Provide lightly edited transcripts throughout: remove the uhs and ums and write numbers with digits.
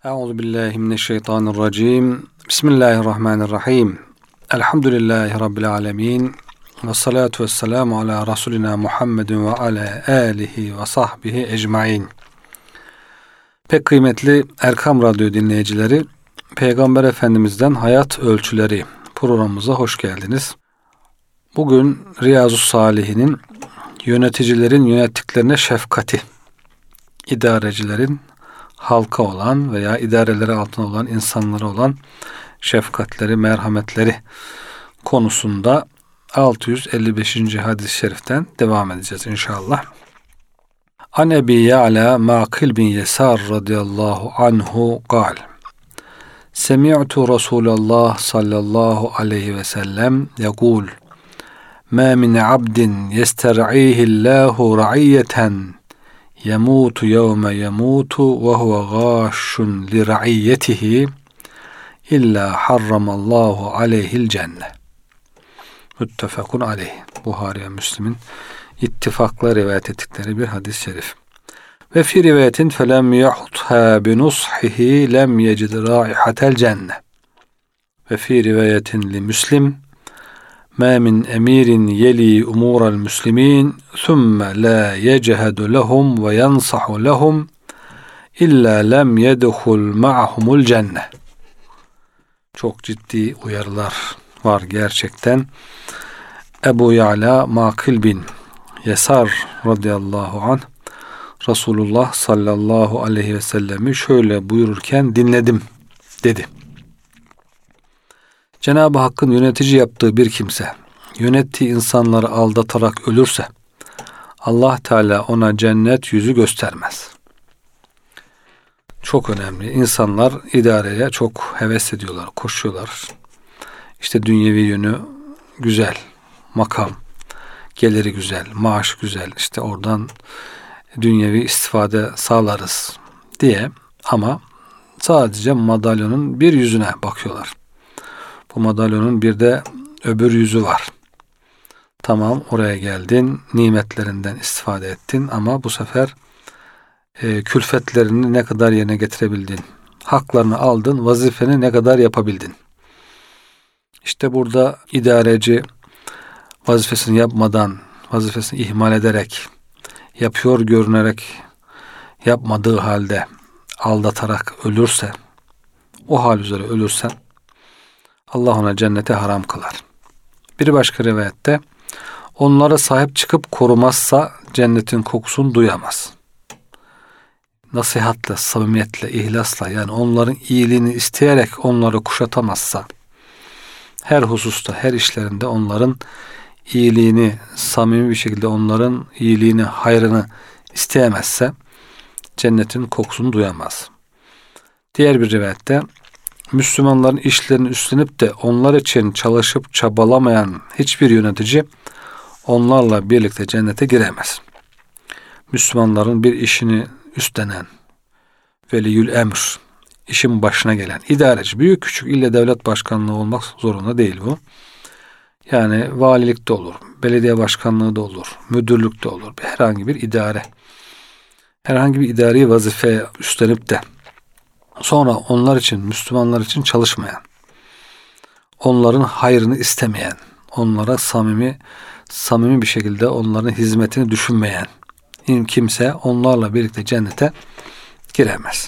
Euzubillahimineşşeytanirracim. Bismillahirrahmanirrahim. Elhamdülillahi Rabbil alemin. Ve salatu vesselamu ala Resulina Muhammedin ve ala alihi ve sahbihi ecmain. Pek kıymetli Erkam Radyo dinleyicileri, Peygamber Efendimiz'den Hayat Ölçüleri programımıza hoş geldiniz. Bugün Riyazu's-Salihin'in yöneticilerin yönettiklerine şefkati, idarecilerin halka olan veya idareleri altında olan insanlara olan şefkatleri, merhametleri konusunda 655. hadis-i şeriften devam edeceğiz inşallah. An Ebi Ya'la Ma'kil bin Yesar radıyallahu anhu gal. Semi'tu Resulallah sallallahu aleyhi ve sellem yekul Ma min abdin yester'ihillahu ra'iyyeten yemutu yevme yemutu ve huve gâşşun li ra'iyyetihi illa harramallahu aleyhil cenne. Müttefekun aleyh. Buhari ve Müslim'in ittifakla rivayet ettikleri bir hadis-i şerif. Ve fi rivayetin felem yahutha bi nushihi lem yecid raihatel cenne. Ve fi rivayetin li Müslim ma min emirin yeli umural muslimin thumme la yechhadu lehum ve yansahu lehum illa lem yedhul ma'humul cenne. Çok ciddi uyarılar var gerçekten. Ebu Ya'la Ma'kil bin Yesar radıyallahu anh Resulullah sallallahu aleyhi ve sellemi şöyle buyururken dinledim dedi. Cenab-ı Hakk'ın yönetici yaptığı bir kimse yönettiği insanları aldatarak ölürse Allah Teala ona cennet yüzü göstermez. Çok önemli. İnsanlar idareye çok heves ediyorlar, koşuyorlar. İşte dünyevi yönü güzel, makam, geliri güzel, maaş güzel, işte oradan dünyevi istifade sağlarız diye ama sadece madalyonun bir yüzüne bakıyorlar. Bu madalyonun bir de öbür yüzü var. Tamam, oraya geldin, nimetlerinden istifade ettin ama bu sefer külfetlerini ne kadar yerine getirebildin? Haklarını aldın, vazifeni ne kadar yapabildin? İşte burada idareci vazifesini yapmadan, vazifesini ihmal ederek, yapıyor görünerek, yapmadığı halde aldatarak ölürse, o hal üzere ölürsen Allah ona cennete haram kılar. Bir başka rivayette onlara sahip çıkıp korumazsa cennetin kokusunu duyamaz. Nasihatle, samimiyetle, ihlasla, yani onların iyiliğini isteyerek onları kuşatamazsa, her hususta, her işlerinde onların iyiliğini, samimi bir şekilde onların iyiliğini, hayrını isteyemezse cennetin kokusunu duyamaz. Diğer bir rivayette Müslümanların işlerini üstlenip de onlar için çalışıp çabalamayan hiçbir yönetici onlarla birlikte cennete giremez. Müslümanların bir işini üstlenen, veliyül emr, işin başına gelen, idareci, büyük küçük, ille devlet başkanlığı olmak zorunda değil bu. Yani valilik de olur, belediye başkanlığı da olur, müdürlük de olur, herhangi bir idare, herhangi bir idari vazife üstlenip de sonra onlar için, Müslümanlar için çalışmayan, onların hayrını istemeyen, onlara samimi bir şekilde onların hizmetini düşünmeyen kimse onlarla birlikte cennete giremez.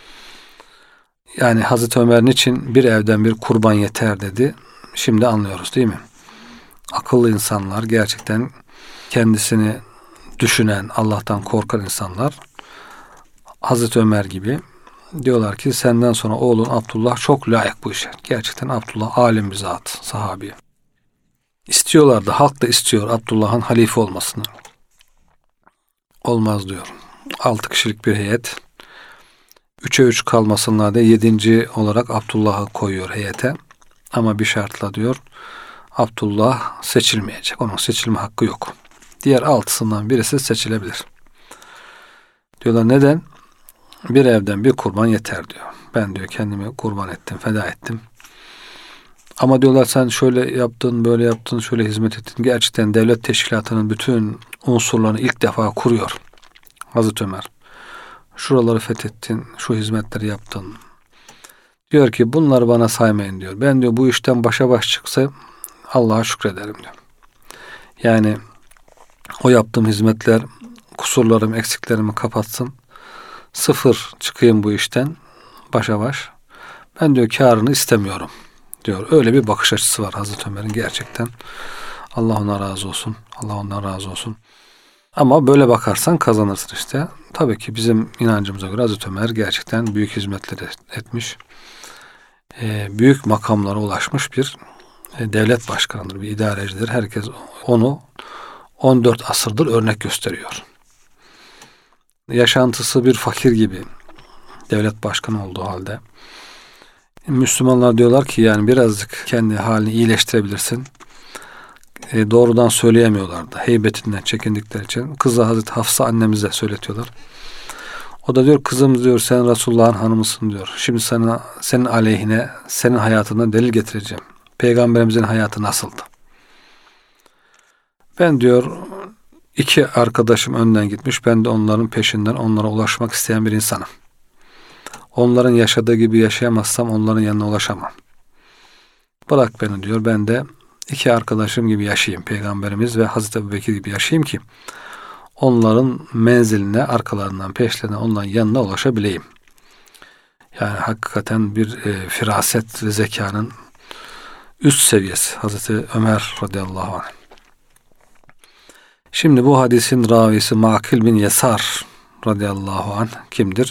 Yani Hazreti Ömer için bir evden bir kurban yeter dedi. Şimdi anlıyoruz değil mi? Akıllı insanlar, gerçekten kendisini düşünen, Allah'tan korkan insanlar Hazreti Ömer gibi diyorlar ki senden sonra oğlun Abdullah çok layık bu işe. Gerçekten Abdullah alim bir zat, sahabi. İstiyorlardı, halk da istiyor Abdullah'ın halife olmasını. Olmaz diyor. 6 kişilik bir heyet. 3'e 3 kalmasınlar diye 7. olarak Abdullah'ı koyuyor heyete. Ama bir şartla diyor, Abdullah seçilmeyecek. Onun seçilme hakkı yok. Diğer 6'sından birisi seçilebilir. Diyorlar neden? Bir evden bir kurban yeter diyor. Ben diyor kendimi kurban ettim, feda ettim. Ama diyorlar sen şöyle yaptın, böyle yaptın, şöyle hizmet ettin. Gerçekten devlet teşkilatının bütün unsurlarını ilk defa kuruyor Hazreti Ömer. Şuraları fethettin, şu hizmetleri yaptın. Diyor ki bunları bana saymayın diyor. Ben diyor bu işten başa baş çıksa Allah'a şükrederim diyor. Yani o yaptığım hizmetler kusurlarım, eksiklerimi kapatsın. Sıfır çıkayım bu işten başa baş. Ben diyor kârını istemiyorum diyor. Öyle bir bakış açısı var Hazreti Ömer'in gerçekten. Allah ona razı olsun. Allah ondan razı olsun. Ama böyle bakarsan kazanırsın işte. Tabii ki bizim inancımıza göre Hazreti Ömer gerçekten büyük hizmetleri etmiş. Büyük makamlara ulaşmış bir devlet başkanıdır, bir idarecidir. Herkes onu 14 asırdır örnek gösteriyor. Yaşantısı bir fakir gibi devlet başkanı olduğu halde. Müslümanlar diyorlar ki yani birazcık kendi halini iyileştirebilirsin. Doğrudan söyleyemiyorlardı. Heybetinden çekindikleri için. Kızı Hazreti Hafsa annemize söyletiyorlar. O da diyor kızım diyor sen Resulullah'ın hanımısın diyor. Şimdi sana senin aleyhine senin hayatına delil getireceğim. Peygamberimizin hayatı nasıldı? Ben diyor iki arkadaşım önden gitmiş. Ben de onların peşinden onlara ulaşmak isteyen bir insanım. Onların yaşadığı gibi yaşayamazsam onların yanına ulaşamam. Bırak beni diyor. Ben de iki arkadaşım gibi yaşayayım. Peygamberimiz ve Hazreti Ebubekir gibi yaşayayım ki onların menziline, arkalarından, peşlerine, onların yanına ulaşabileyim. Yani hakikaten bir firaset ve zekanın üst seviyesi Hazreti Ömer radıyallahu anh. Şimdi bu hadisin ravisi Makil bin Yesar radıyallahu anh kimdir?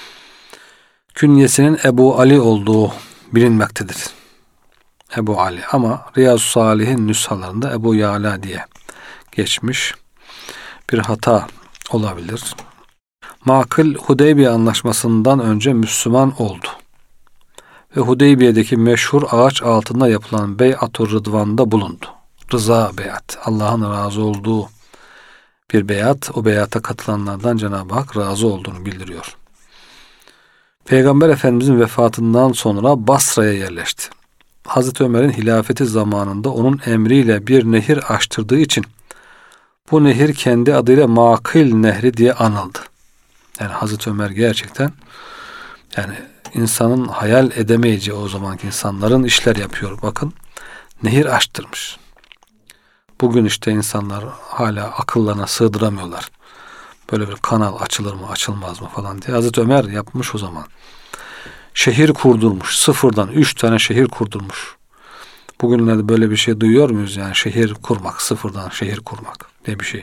Künyesinin Ebu Ali olduğu bilinmektedir. Ebu Ali ama Riyazu Salih'in nüshalarında Ebu Yala diye geçmiş. Bir hata olabilir. Makil Hudeybiye anlaşmasından önce Müslüman oldu. Ve Hudeybiye'deki meşhur ağaç altında yapılan Beyat-ı Rıdvan'da bulundu. Rıza beyat, Allah'ın razı olduğu bir beyat, o beyata katılanlardan Cenab-ı Hak razı olduğunu bildiriyor. Peygamber Efendimizin vefatından sonra Basra'ya yerleşti. Hazreti Ömer'in hilafeti zamanında onun emriyle bir nehir açtırdığı için bu nehir kendi adıyla Makil Nehri diye anıldı. Yani Hazreti Ömer gerçekten yani insanın hayal edemeyeceği o zamanki insanların işler yapıyor. Bakın nehir açtırmış. Bugün işte insanlar hala akıllarına sığdıramıyorlar. Böyle bir kanal açılır mı açılmaz mı falan diye. Hazreti Ömer yapmış o zaman. Şehir kurdurmuş. Sıfırdan 3 tane şehir kurdurmuş. Bugünlerde böyle bir şey duyuyor muyuz? Yani şehir kurmak, sıfırdan şehir kurmak diye bir şey.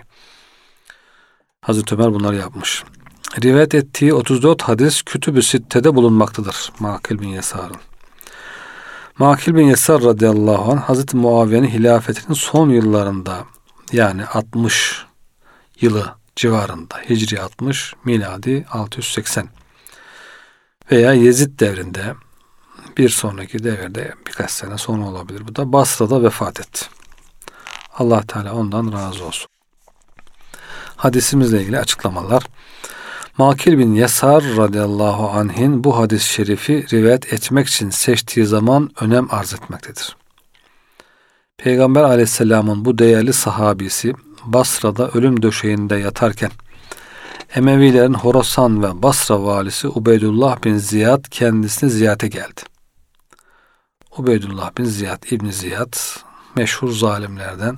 Hazreti Ömer bunları yapmış. Rivayet ettiği 34 hadis Kütüb-ü Sitte'de bulunmaktadır. Makil bin Yesar'ın. Makil bin Yesar radıyallahu anh Hazreti Muaviye'nin hilafetinin son yıllarında yani 60 yılı civarında Hicri 60 miladi 680 veya Yezid devrinde bir sonraki devirde birkaç sene sonra olabilir. Bu da Basra'da vefat etti. Allah Teala ondan razı olsun. Hadisimizle ilgili açıklamalar. Makil bin Yesar radıyallahu anh'in bu hadis-i şerifi rivayet etmek için seçtiği zaman önem arz etmektedir. Peygamber aleyhisselamın bu değerli sahabisi Basra'da ölüm döşeğinde yatarken Emevilerin Horasan ve Basra valisi Ubeydullah bin Ziyad kendisini ziyarete geldi. Ubeydullah bin Ziyad İbni Ziyad meşhur zalimlerden,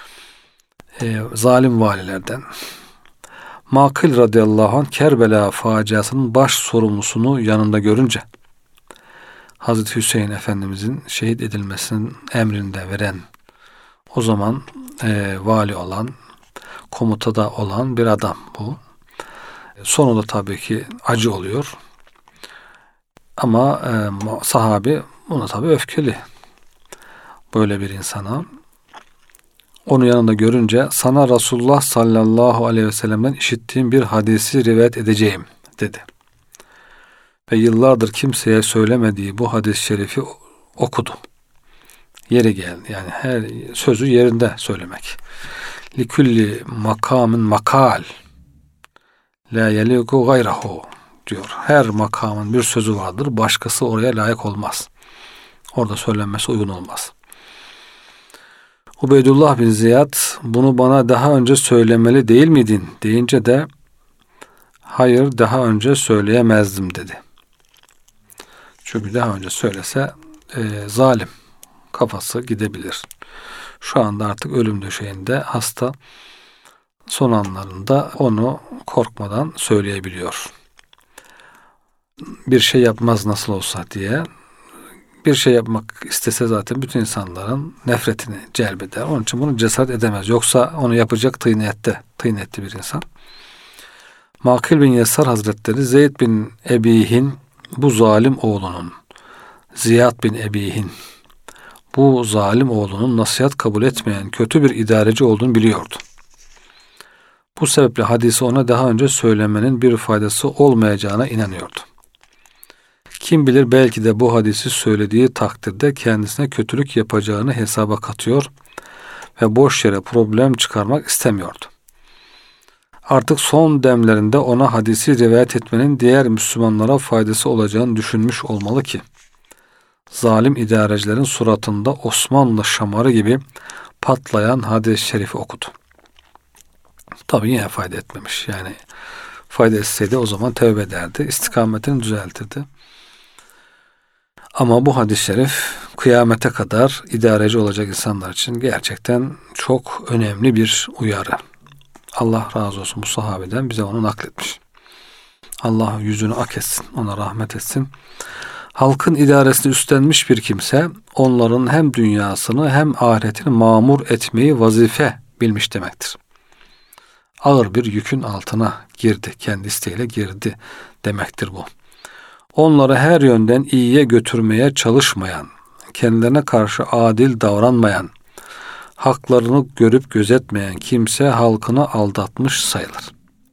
zalim valilerden. Makil radıyallahu anh Kerbela faciasının baş sorumlusunu yanında görünce Hazreti Hüseyin Efendimizin şehit edilmesinin emrinde veren o zaman vali olan komutada olan bir adam bu. Sonunda tabii ki acı oluyor. Ama sahabi buna tabii öfkeli. Böyle bir insana. Onu yanında görünce sana Resulullah sallallahu aleyhi ve sellem'den işittiğim bir hadisi rivayet edeceğim dedi. Ve yıllardır kimseye söylemediği bu hadis-i şerifi okudu. Yeri geldi. Yani her sözü yerinde söylemek. Likulli makamın makal la yeliku gayrahu diyor. Her makamın bir sözü vardır. Başkası oraya layık olmaz. Orada söylenmesi uygun olmaz. Ubeydullah bin Ziyad bunu bana daha önce söylemeli değil miydin deyince de hayır daha önce söyleyemezdim dedi. Çünkü daha önce söylese zalim, kafası gidebilir. Şu anda artık ölüm döşeğinde hasta, son anlarında onu korkmadan söyleyebiliyor. Bir şey yapmaz nasıl olsa diye. Bir şey yapmak istese zaten bütün insanların nefretini celbeder. Onun için bunu cesaret edemez. Yoksa onu yapacak tıynetli bir insan. Makil bin Yesar Hazretleri Zeyd bin Ebihin bu zalim oğlunun, Ziyad bin Ebihin bu zalim oğlunun nasihat kabul etmeyen kötü bir idareci olduğunu biliyordu. Bu sebeple hadisi ona daha önce söylemenin bir faydası olmayacağına inanıyordu. Kim bilir belki de bu hadisi söylediği takdirde kendisine kötülük yapacağını hesaba katıyor ve boş yere problem çıkarmak istemiyordu. Artık son demlerinde ona hadisi rivayet etmenin diğer Müslümanlara faydası olacağını düşünmüş olmalı ki, zalim idarecilerin suratında Osmanlı şamarı gibi patlayan hadis-i şerifi okudu. Tabii yine fayda etmemiş. Yani fayda etseydi o zaman tevbe ederdi, istikametini düzeltirdi. Ama bu hadis-i şerif kıyamete kadar idareci olacak insanlar için gerçekten çok önemli bir uyarı. Allah razı olsun bu sahabeden, bize onu nakletmiş. Allah yüzünü ak etsin, ona rahmet etsin. Halkın idaresini üstlenmiş bir kimse onların hem dünyasını hem ahiretini mamur etmeyi vazife bilmiş demektir. Ağır bir yükün altına girdi, kendi isteğiyle girdi demektir bu. Onları her yönden iyiye götürmeye çalışmayan, kendilerine karşı adil davranmayan, haklarını görüp gözetmeyen kimse halkını aldatmış sayılır.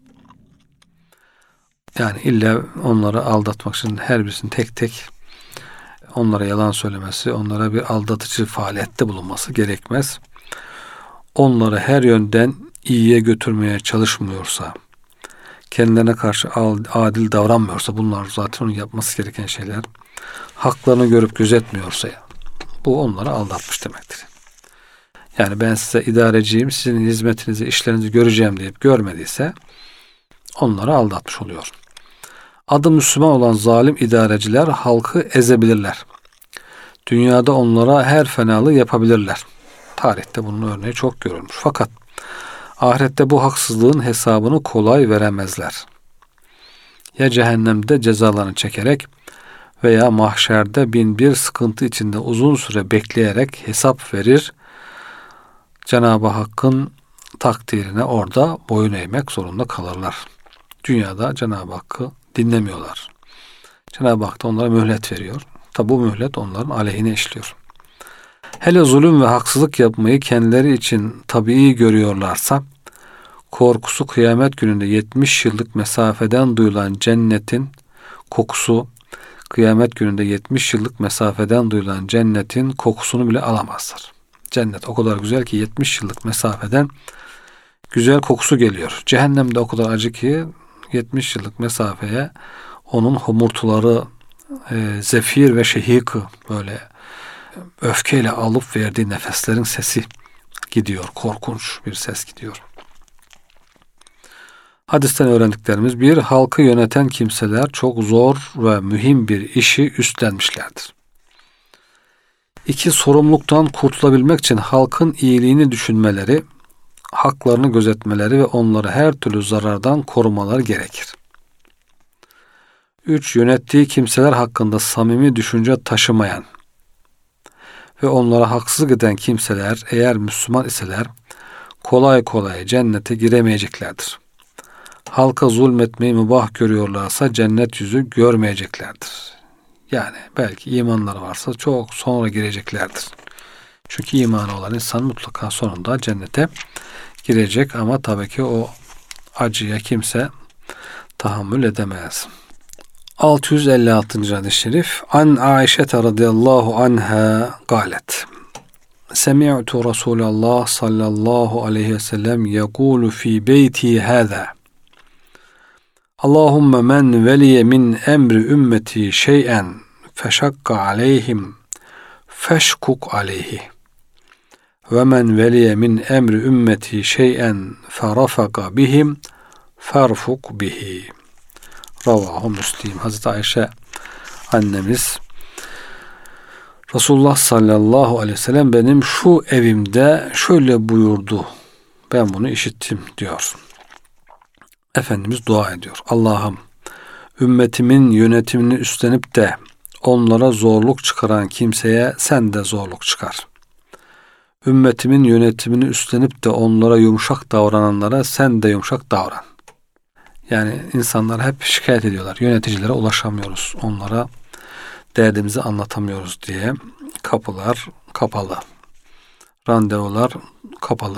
Yani illa onları aldatmak için her birisinin tek tek onlara yalan söylemesi, onlara bir aldatıcı faaliyette bulunması gerekmez. Onları her yönden iyiye götürmeye çalışmıyorsa, kendilerine karşı adil davranmıyorsa, bunlar zaten onun yapması gereken şeyler, haklarını görüp gözetmiyorsa, bu onları aldatmış demektir. Yani ben size idareciyim, sizin hizmetinizi, işlerinizi göreceğim deyip görmediyse, onları aldatmış oluyor. Adı Müslüman olan zalim idareciler halkı ezebilirler. Dünyada onlara her fenalığı yapabilirler. Tarihte bunun örneği çok görülmüş. Fakat ahirette bu haksızlığın hesabını kolay veremezler. Ya cehennemde cezalarını çekerek veya mahşerde bin bir sıkıntı içinde uzun süre bekleyerek hesap verir, Cenab-ı Hakk'ın takdirine orada boyun eğmek zorunda kalırlar. Dünyada Cenab-ı Hakk'ı dinlemiyorlar. Cenab-ı Hak da onlara mühlet veriyor. Tabi bu mühlet onların aleyhine işliyor. Hele zulüm ve haksızlık yapmayı kendileri için tabii görüyorlarsa, korkusu kıyamet gününde 70 yıllık mesafeden duyulan cennetin kokusu, kıyamet gününde 70 yıllık mesafeden duyulan cennetin kokusunu bile alamazlar. Cennet o kadar güzel ki 70 yıllık mesafeden güzel kokusu geliyor. Cehennem de o kadar acı ki 70 yıllık mesafeye onun homurtuları, zefir ve şehikı, böyle öfkeyle alıp verdiği nefeslerin sesi gidiyor. Korkunç bir ses gidiyor. Hadisten öğrendiklerimiz: 1. Halkı yöneten kimseler çok zor ve mühim bir işi üstlenmişlerdir. 2. Sorumluluktan kurtulabilmek için halkın iyiliğini düşünmeleri, haklarını gözetmeleri ve onları her türlü zarardan korumaları gerekir. 3. Yönettiği kimseler hakkında samimi düşünce taşımayan ve onlara haksızlık eden kimseler eğer Müslüman iseler kolay kolay cennete giremeyeceklerdir. Halka zulmetmeyi mübah görüyorlarsa cennet yüzü görmeyeceklerdir. Yani belki imanları varsa çok sonra gireceklerdir. Çünkü imanı olan insan mutlaka sonunda cennete girecek ama tabii ki o acıya kimse tahammül edemez. 656. hadis-i şerif: An Aişe radıyallahu anha galet: Semi'tu Resulallah sallallahu aleyhi ve sellem yekulu fi beyti hâzâ: Allahümme men veliye min emri ümmeti şey'en feşakka aleyhim feşkuk aleyhi ve men veliye min emri ümmeti şey'en ferafaka bihim ferfuk bihi. Ravahu Müslim. Hazreti Ayşe annemiz Resulullah sallallahu aleyhi ve sellem benim şu evimde şöyle buyurdu. Ben bunu işittim diyor. Efendimiz dua ediyor. Allah'ım ümmetimin yönetimini üstlenip de onlara zorluk çıkaran kimseye sen de zorluk çıkar. Ümmetimin yönetimini üstlenip de onlara yumuşak davrananlara sen de yumuşak davran. Yani insanlar hep şikayet ediyorlar. Yöneticilere ulaşamıyoruz. Onlara derdimizi anlatamıyoruz diye kapılar kapalı. Randevular kapalı.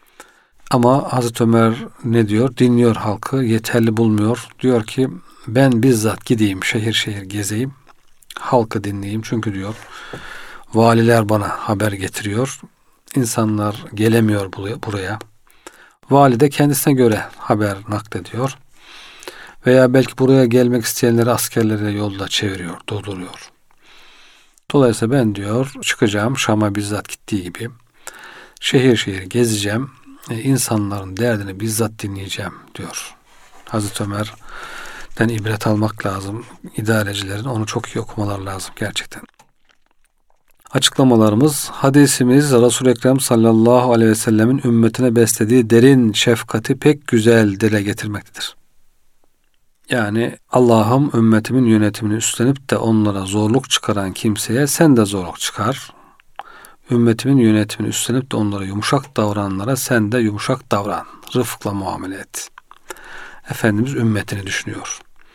Ama Hazreti Ömer ne diyor? Dinliyor halkı, yeterli bulmuyor. Diyor ki ben bizzat gideyim, şehir şehir gezeyim, halkı dinleyeyim. Çünkü diyor valiler bana haber getiriyor. İnsanlar gelemiyor buraya. Vali de kendisine göre haber naklediyor. Veya belki buraya gelmek isteyenleri askerleri yolda çeviriyor, durduruyor. Dolayısıyla ben diyor çıkacağım Şam'a bizzat gittiği gibi şehir şehir gezeceğim. İnsanların derdini bizzat dinleyeceğim diyor. Hazreti Ömer'den ibret almak lazım. İdarecilerin onu çok iyi okumalar lazım gerçekten. Açıklamalarımız, hadisimiz Resul-i Ekrem sallallahu aleyhi ve sellemin ümmetine beslediği derin şefkati pek güzel dile getirmektedir. Yani Allah'ım ümmetimin yönetimini üstlenip de onlara zorluk çıkaran kimseye sen de zorluk çıkar. Ümmetimin yönetimini üstlenip de onlara yumuşak davrananlara sen de yumuşak davran. Rıfkla muamele et. Efendimiz ümmetini düşünüyor.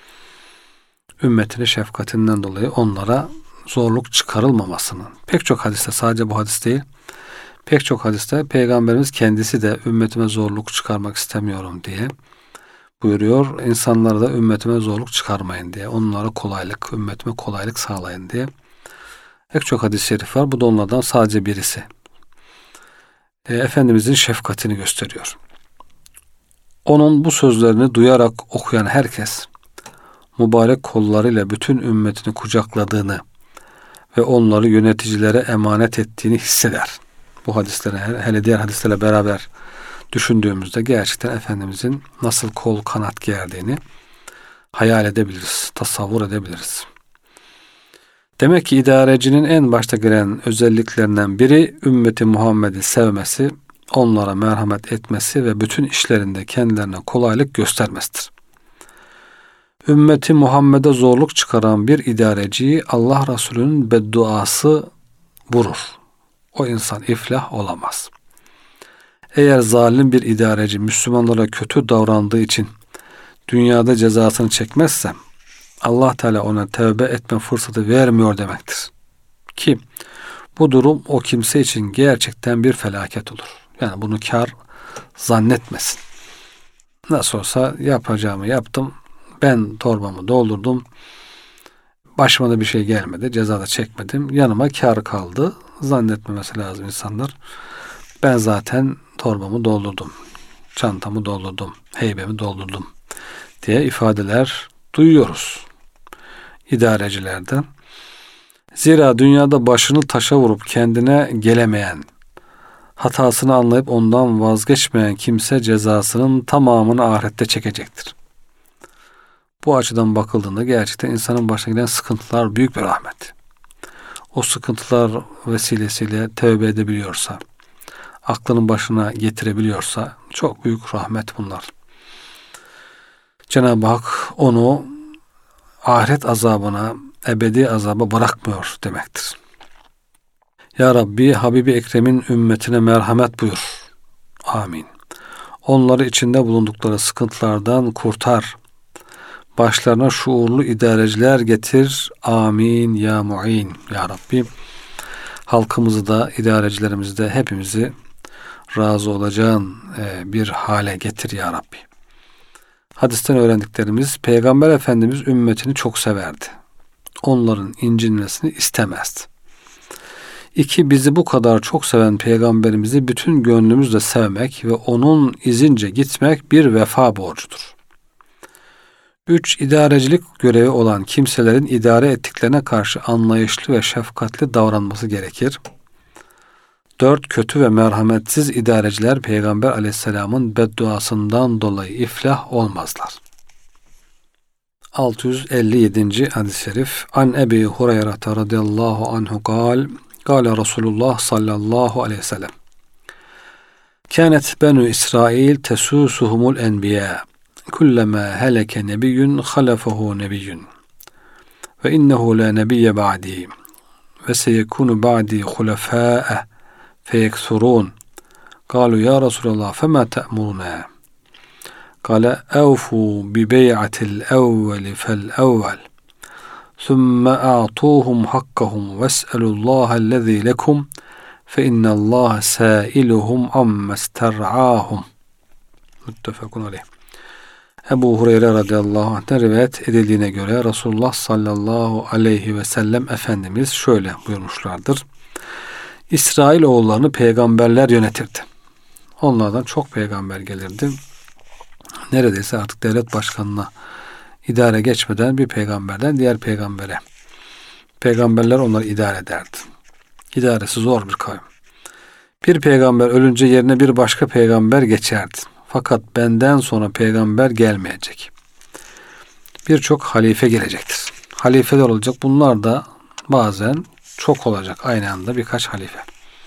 Ümmetini şefkatinden dolayı onlara zorluk çıkarılmamasının. Pek çok hadiste, sadece bu hadis değil, pek çok hadiste Peygamberimiz kendisi de ümmetime zorluk çıkarmak istemiyorum diye buyuruyor. İnsanlara da ümmetime zorluk çıkarmayın diye. Onlara kolaylık, ümmetime kolaylık sağlayın diye. Pek çok hadis-i şerif var. Bu da onlardan sadece birisi. Efendimizin şefkatini gösteriyor. Onun bu sözlerini duyarak okuyan herkes mübarek kollarıyla bütün ümmetini kucakladığını ve onları yöneticilere emanet ettiğini hisseder. Bu hadisleri hele diğer hadislerle beraber düşündüğümüzde gerçekten Efendimizin nasıl kol kanat gerdiğini hayal edebiliriz, tasavvur edebiliriz. Demek ki idarecinin en başta gelen özelliklerinden biri ümmeti Muhammed'i sevmesi, onlara merhamet etmesi ve bütün işlerinde kendilerine kolaylık göstermesidir. Ümmeti Muhammed'e zorluk çıkaran bir idareciyi Allah Resulü'nün bedduası vurur. O insan iflah olamaz. Eğer zalim bir idareci Müslümanlara kötü davrandığı için dünyada cezasını çekmezse Allah Teala ona tövbe etme fırsatı vermiyor demektir. Ki bu durum o kimse için gerçekten bir felaket olur. Yani bunu kar zannetmesin. Nasıl olsa yapacağımı yaptım. Ben torbamı doldurdum. Başıma da bir şey gelmedi. Ceza da çekmedim. Yanıma kar kaldı. Zannetmemesi lazım insanlar. Ben zaten torbamı doldurdum. Çantamı doldurdum. Heybemi doldurdum diye ifadeler duyuyoruz idarecilerden. Zira dünyada başını taşa vurup kendine gelemeyen, hatasını anlayıp ondan vazgeçmeyen kimse cezasının tamamını ahirette çekecektir. Bu açıdan bakıldığında gerçekten insanın başına gelen sıkıntılar büyük bir rahmet. O sıkıntılar vesilesiyle tövbe edebiliyorsa, aklının başına getirebiliyorsa çok büyük rahmet bunlar. Cenab-ı Hak onu ahiret azabına, ebedi azaba bırakmıyor demektir. Ya Rabbi, Habibi Ekrem'in ümmetine merhamet buyur. Amin. Onları içinde bulundukları sıkıntılardan kurtar. Başlarına şuurlu idareciler getir. Amin ya mu'in. Ya Rabbi, halkımızı da, idarecilerimizi de hepimizi razı olacağın bir hale getir ya Rabbi. Hadisten öğrendiklerimiz, Peygamber Efendimiz ümmetini çok severdi. Onların incinmesini istemezdi. 2. Bizi bu kadar çok seven Peygamberimizi bütün gönlümüzle sevmek ve onun izince gitmek bir vefa borcudur. 3. İdarecilik görevi olan kimselerin idare ettiklerine karşı anlayışlı ve şefkatli davranması gerekir. 4. Kötü ve merhametsiz idareciler Peygamber Aleyhisselam'ın bedduasından dolayı iflah olmazlar. 657. hadis-i şerif. An Ebi Hureyre radıyallahu anhu kal, kâle Resulullah sallallahu aleyhi ve sellem. Kânet benu İsrail tesusuhumul enbiya. Kullama heleke nebiyyun halafahu nebiyyun. Ve innehu la nebiyye ba'di. Ve seyekunu ba'di hulefâ'e feyeksurûn. Kâlu ya Resulallah fema te'muruna. Kâle evfû bi bey'atil evveli fel evvel. Sümme a'tuhum hakkahum ves'elullâhellezî lekum fe innallâhe sâiluhum ammester'âhum. Muttefekun aleyh. Ebu Hureyre radıyallahu anh'ten rivayet edildiğine göre Resulullah sallallahu aleyhi ve sellem Efendimiz şöyle buyurmuşlardır. İsrail oğullarını peygamberler yönetirdi. Onlardan çok peygamber gelirdi. Neredeyse artık devlet başkanına idare geçmeden bir peygamberden diğer peygambere. Peygamberler onları idare ederdi. İdaresi zor bir kavim. Bir peygamber ölünce yerine bir başka peygamber geçerdi. Fakat benden sonra peygamber gelmeyecek. Birçok halife gelecektir. Halifeler olacak. Bunlar da bazen çok olacak. Aynı anda birkaç halife.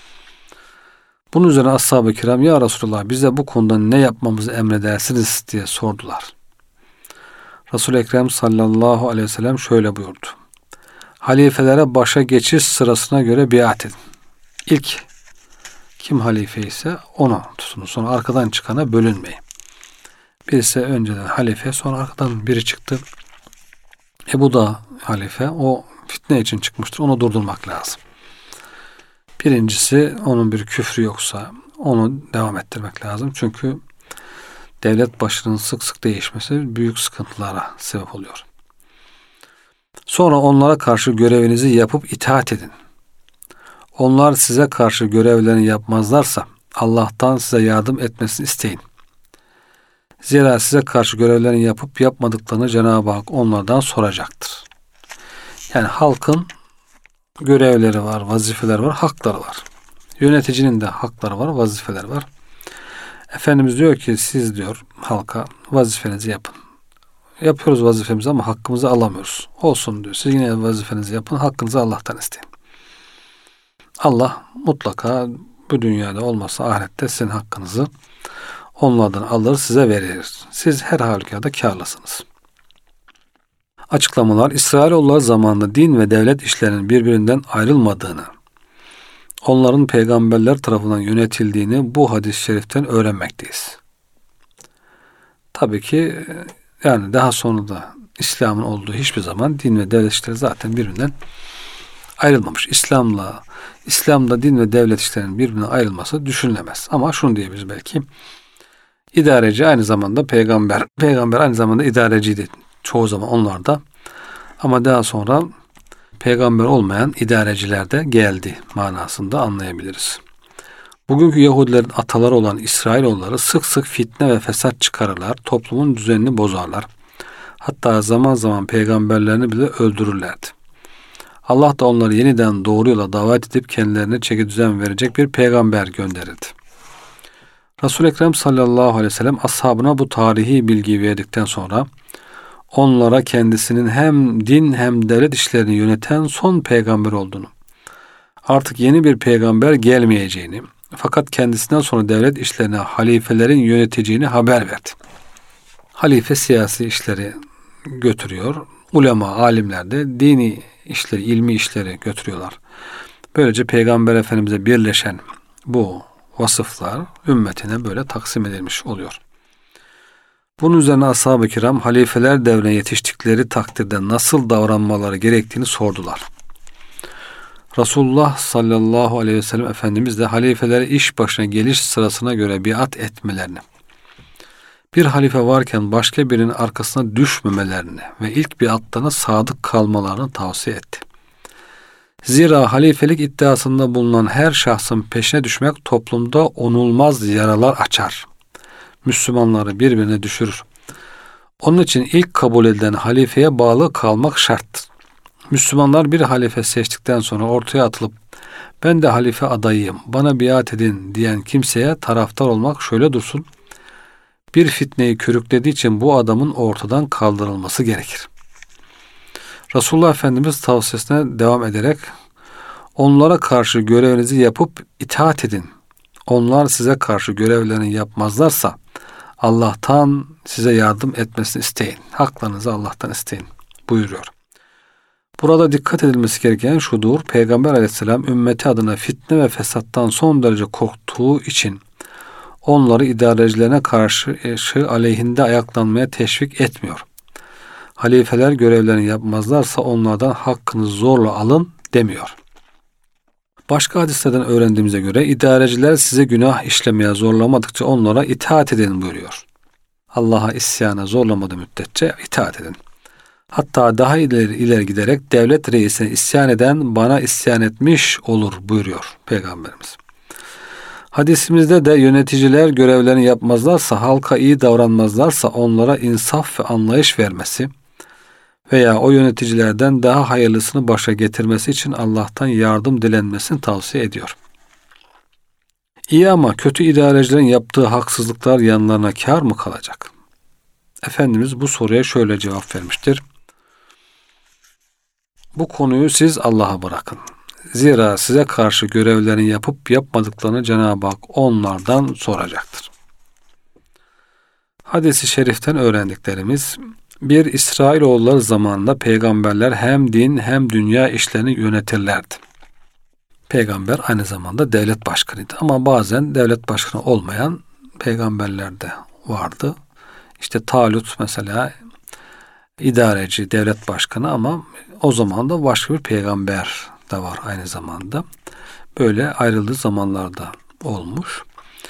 Bunun üzerine ashab-ı kiram ya Resulullah bize bu konuda ne yapmamızı emredersiniz diye sordular. Resul-i Ekrem sallallahu aleyhi ve sellem şöyle buyurdu. Halifelere başa geçiş sırasına göre biat edin. İlk kim halife ise ona tutunun. Sonra arkadan çıkana bölünmeyin. Birisi önceden halife, sonra arkadan biri çıktı. Bu da halife. O fitne için çıkmıştır. Onu durdurmak lazım. Birincisi onun bir küfrü yoksa onu devam ettirmek lazım. Çünkü devlet başının sık sık değişmesi büyük sıkıntılara sebep oluyor. Sonra onlara karşı görevinizi yapıp itaat edin. Onlar size karşı görevlerini yapmazlarsa Allah'tan size yardım etmesini isteyin. Zira size karşı görevlerini yapıp yapmadıklarını Cenab-ı Hak onlardan soracaktır. Yani halkın görevleri var, vazifeler var, hakları var. Yöneticinin de hakları var, vazifeler var. Efendimiz diyor ki siz diyor halka vazifenizi yapın. Yapıyoruz vazifemizi ama hakkımızı alamıyoruz. Olsun diyor. Siz yine vazifenizi yapın, hakkınızı Allah'tan isteyin. Allah mutlaka bu dünyada olmasa ahirette sizin hakkınızı onlardan alır size verir. Siz her halükarda kârlısınız. Açıklamalar İsrailoğulları zamanında din ve devlet işlerinin birbirinden ayrılmadığını, onların peygamberler tarafından yönetildiğini bu hadis-i şeriften öğrenmekteyiz. Tabii ki yani daha sonra da İslam'ın olduğu hiçbir zaman din ve devlet işleri zaten birbirinden ayrılmamış. İslam'da din ve devlet işlerinin birbirinden ayrılması düşünülemez. Ama şunu diyebiliriz belki. İdareci aynı zamanda peygamber. Peygamber aynı zamanda idareciydi. Çoğu zaman onlar da. Ama daha sonra peygamber olmayan idareciler de geldi manasında anlayabiliriz. Bugünkü Yahudilerin ataları olan İsrailoğulları sık sık fitne ve fesat çıkarırlar. Toplumun düzenini bozarlar. Hatta zaman zaman peygamberlerini bile öldürürlerdi. Allah da onları yeniden doğru yola davet edip kendilerine çekidüzen verecek bir peygamber gönderildi. Resul-i Ekrem sallallahu aleyhi ve sellem ashabına bu tarihi bilgiyi verdikten sonra onlara kendisinin hem din hem devlet işlerini yöneten son peygamber olduğunu, artık yeni bir peygamber gelmeyeceğini, fakat kendisinden sonra devlet işlerine halifelerin yöneteceğini haber verdi. Halife siyasi işleri götürüyor. Ulema, alimler de dini işleri, ilmi işleri götürüyorlar. Böylece Peygamber Efendimiz'e birleşen bu vasıflar ümmetine böyle taksim edilmiş oluyor. Bunun üzerine ashab-ı kiram halifeler devrine yetiştikleri takdirde nasıl davranmaları gerektiğini sordular. Resulullah sallallahu aleyhi ve sellem Efendimiz de halifelere iş başına geliş sırasına göre biat etmelerini, bir halife varken başka birinin arkasına düşmemelerini ve ilk biatlarına sadık kalmalarını tavsiye etti. Zira halifelik iddiasında bulunan her şahsın peşine düşmek toplumda onulmaz yaralar açar. Müslümanları birbirine düşürür. Onun için ilk kabul edilen halifeye bağlı kalmak şarttır. Müslümanlar bir halife seçtikten sonra ortaya atılıp ben de halife adayıyım, bana biat edin diyen kimseye taraftar olmak şöyle dursun. Bir fitneyi körüklediği için bu adamın ortadan kaldırılması gerekir. Resulullah Efendimiz tavsiyesine devam ederek onlara karşı görevinizi yapıp itaat edin. Onlar size karşı görevlerini yapmazlarsa Allah'tan size yardım etmesini isteyin. Haklarınızı Allah'tan isteyin buyuruyor. Burada dikkat edilmesi gereken şudur. Peygamber Aleyhisselam ümmeti adına fitne ve fesattan son derece korktuğu için onları idarecilerine karşı aleyhinde ayaklanmaya teşvik etmiyor. Halifeler görevlerini yapmazlarsa onlardan hakkınızı zorla alın demiyor. Başka hadislerden öğrendiğimize göre idareciler size günah işlemeye zorlamadıkça onlara itaat edin buyuruyor. Allah'a isyana zorlamadığı müddetçe itaat edin. Hatta daha ileri giderek devlet reisine isyan eden bana isyan etmiş olur buyuruyor Peygamberimiz. Hadisimizde de yöneticiler görevlerini yapmazlarsa, halka iyi davranmazlarsa onlara insaf ve anlayış vermesi veya o yöneticilerden daha hayırlısını başa getirmesi için Allah'tan yardım dilenmesini tavsiye ediyor. İyi ama kötü idarecilerin yaptığı haksızlıklar yanlarına kâr mı kalacak? Efendimiz bu soruya şöyle cevap vermiştir. Bu konuyu siz Allah'a bırakın. Zira size karşı görevlerini yapıp yapmadıklarını Cenab-ı Hak onlardan soracaktır. Hadis-i şeriften öğrendiklerimiz: bir, İsrailoğulları zamanında peygamberler hem din hem dünya işlerini yönetirlerdi. Peygamber aynı zamanda devlet başkanıydı ama bazen devlet başkanı olmayan peygamberler de vardı. İşte Talut mesela idareci, devlet başkanı ama o zaman da başka bir peygamber de var aynı zamanda. Böyle ayrıldığı zamanlarda olmuş.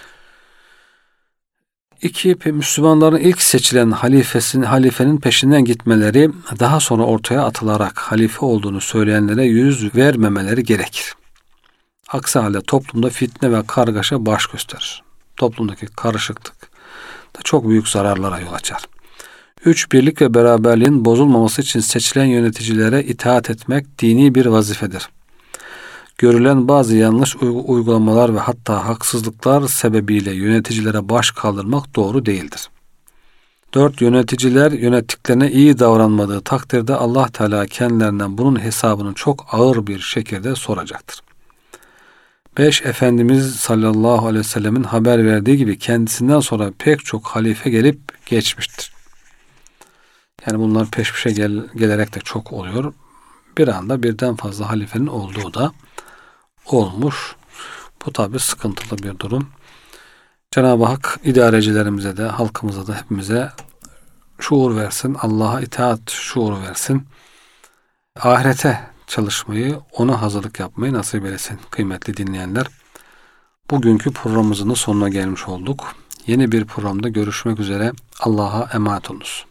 2. Müslümanların ilk seçilen halifenin peşinden gitmeleri, daha sonra ortaya atılarak halife olduğunu söyleyenlere yüz vermemeleri gerekir. Aksi halde toplumda fitne ve kargaşa baş gösterir. Toplumdaki karışıklık da çok büyük zararlara yol açar. 3. Birlik ve beraberliğin bozulmaması için seçilen yöneticilere itaat etmek dini bir vazifedir. Görülen bazı yanlış uygulamalar ve hatta haksızlıklar sebebiyle yöneticilere baş kaldırmak doğru değildir. 4. Yöneticiler yönettiklerine iyi davranmadığı takdirde Allah Teala kendilerinden bunun hesabını çok ağır bir şekilde soracaktır. 5. Efendimiz sallallahu aleyhi ve sellemin haber verdiği gibi kendisinden sonra pek çok halife gelip geçmiştir. Yani bunlar peş peşe gelerek de çok oluyor. Bir anda birden fazla halifenin olduğu da olmuş. Bu tabi sıkıntılı bir durum. Cenab-ı Hak idarecilerimize de, halkımıza da, hepimize şuur versin. Allah'a itaat şuuru versin. Ahirete çalışmayı, ona hazırlık yapmayı nasip eylesin kıymetli dinleyenler. Bugünkü programımızın sonuna gelmiş olduk. Yeni bir programda görüşmek üzere. Allah'a emanet olunuz.